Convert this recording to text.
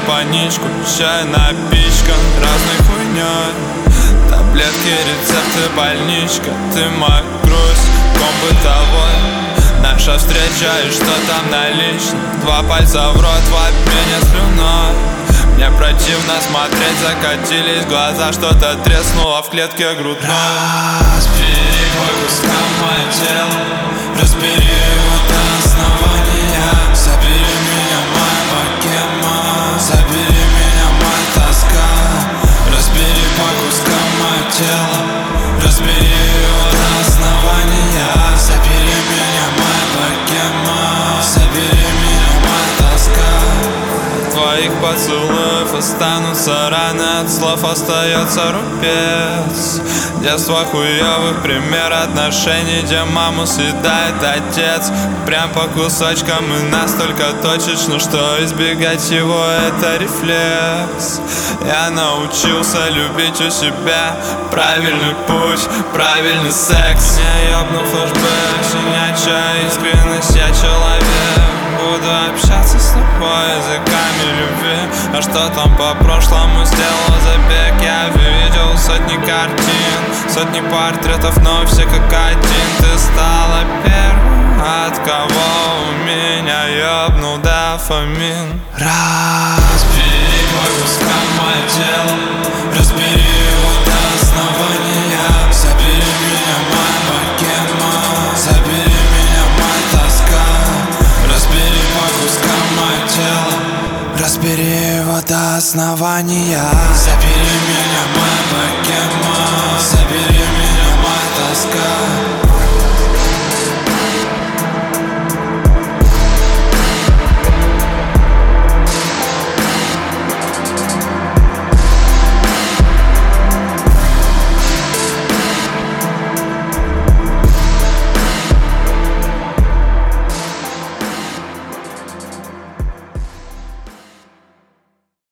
паничку, чай, напичка разной хуйней. Таблетки, рецепты, больничка. Ты моя грусть, ком бытовой. Наша встреча и что там налично. Два пальца в рот в обмене слюной. Мне противно смотреть, закатились глаза. Что-то треснуло в клетке грудной. Разбери по кускам мое тело, разбери его до основания. Забери меня, моя богема, забери меня, моя тоска. Разбери по кускам мое тело, разбери его до основания. Забери меня, моя богема, забери меня, моя тоска. Твоих поцелуев останутся раны, от слов остается рубец. Детство хуёвых, пример отношений, где маму съедает отец. Прям по кусочкам и настолько точечно, что избегать его это рефлекс. Я научился любить у себя правильный путь, правильный секс. Не ёбну флешбэк, щенячья искренность, я человек. Буду общаться с тобой языками любви. А что там по прошлому сделал забег? Я видел сотни картин, сотни портретов, но все как один. Ты стала первым, от кого у меня ёбнул дофамин. Разбери по кускам мое тело, разбери его до основания. Забери меня, моя богема, забери меня, моя тоска. Разбери по кускам мое тело, разбери его до основания. Забери меня, моя богема, забери меня, моя тоска.